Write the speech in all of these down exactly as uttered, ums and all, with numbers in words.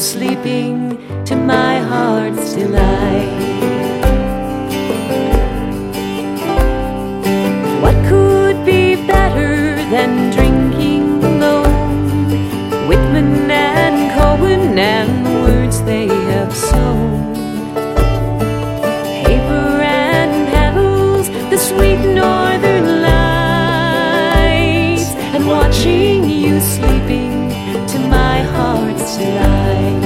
sleeping to my heart's delight. What could be better than drinking alone? Whitman and Cohen and the words they have sown, paper and petals, the sweet northern lights, and watching you sleeping to my heart's delight.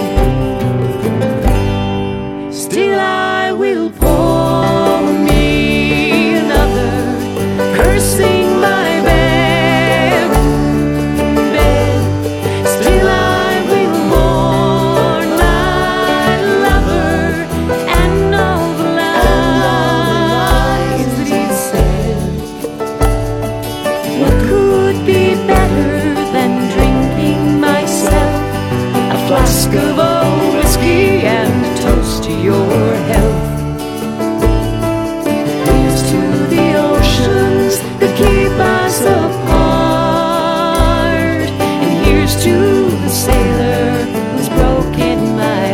Still I will pour me another, cursing my barren bed. Still I will mourn my lover and all the lies that he said. What could be better than drinking myself a flask of old whiskey and a toast to your health? Here's to the oceans that keep us apart, and here's to the sailor who's broken my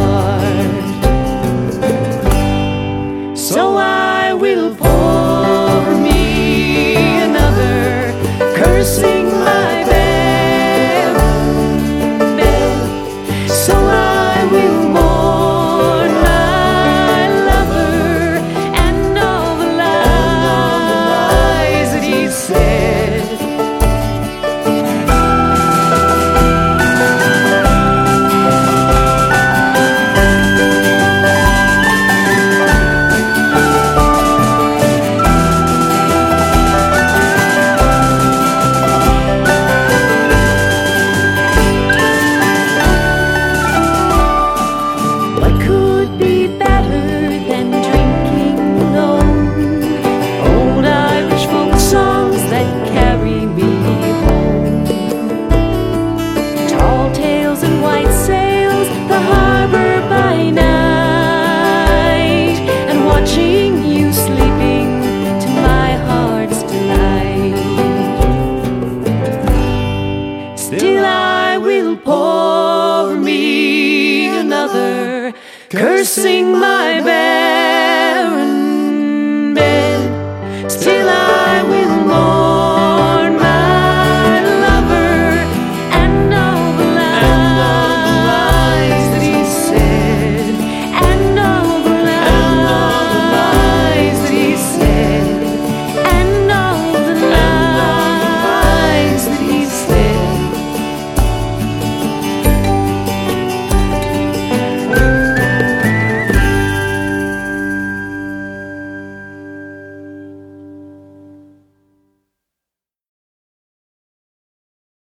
heart. So I will pour me another, cursing my barren bed. So I will mourn my lover and all the lies that he said. What could be better than drinking alone? Old Irish folk songs that carry me home, tall tales and white sails, the harbor by night, and watching you sleeping to my heart's delight. Still I will pour me another, cursing my bed.